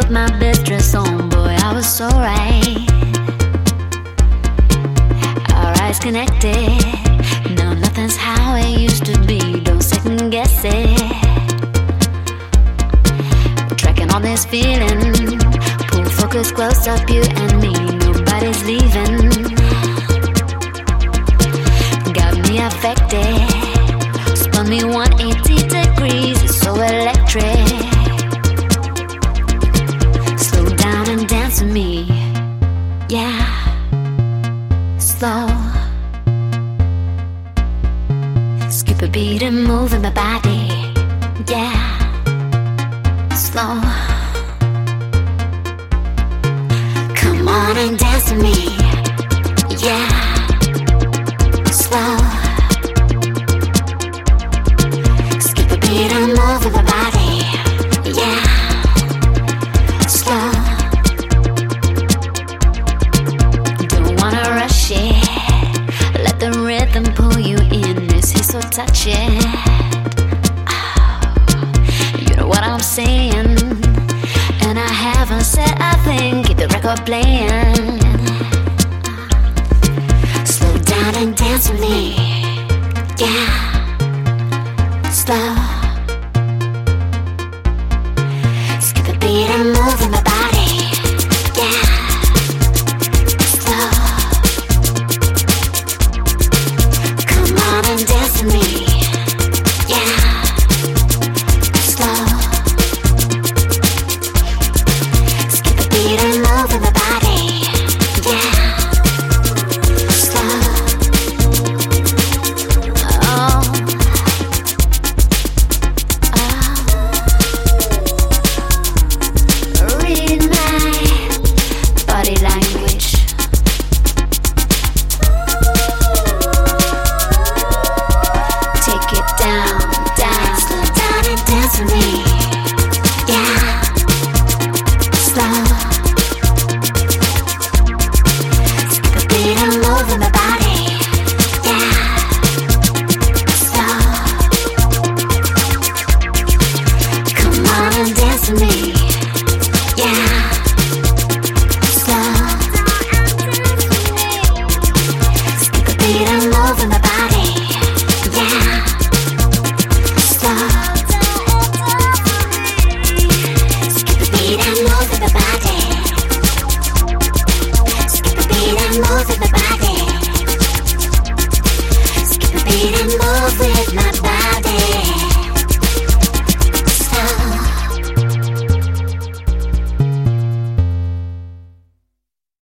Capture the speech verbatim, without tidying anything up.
put my best dress on, boy, I was so right. Our eyes connected. No, nothing's how it used to be. Don't second guess it. Tracking on this feeling. Pull focus close up, you and me. Nobody's leaving. Got me affected. Spun me one eighty degrees. It's so electric. Slow down and dance with me. Yeah. Slow. Skip a beat and move in my body. Yeah. Slow. Come on and dance with me. Yeah. Slow. Skip a beat and move in my body. Yeah. Slow. Don't wanna rush it. Let the rhythm pull you in. This is so touching. Oh, you know what I'm saying. And I haven't said a thing. Keep the record playing. Slow down and dance with me. Yeah. Slow. Skip a beat and move in my body. Yeah. Slow. Come on and dance with me. Yeah. Slow. Skip a beat and move in my body. Yeah. Slow. Oh. Oh. Read my body language. Take it down, down. Slow down and dance with me. Yeah. Slow. Skip a beat and move in my body. Yeah. Slow. Come on and dance with me. Yeah. Slow. Skip a beat and move in my body. Yeah. Slow. Skip a beat and move in my body. Skip a beat and move in my body. Skip a beat and move with my